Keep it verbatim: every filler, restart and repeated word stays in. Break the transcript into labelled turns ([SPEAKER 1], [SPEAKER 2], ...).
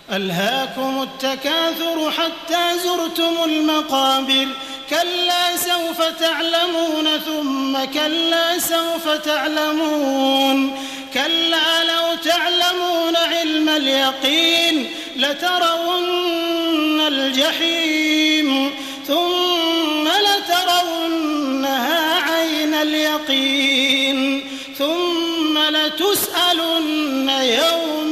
[SPEAKER 1] ألهاكم التكاثر حتى زرتم المقابر كلا سوف تعلمون ثم كلا سوف تعلمون كلا لو تعلمون علم اليقين لترون الجحيم ثم لترونها عين اليقين ثم لتسألن يوم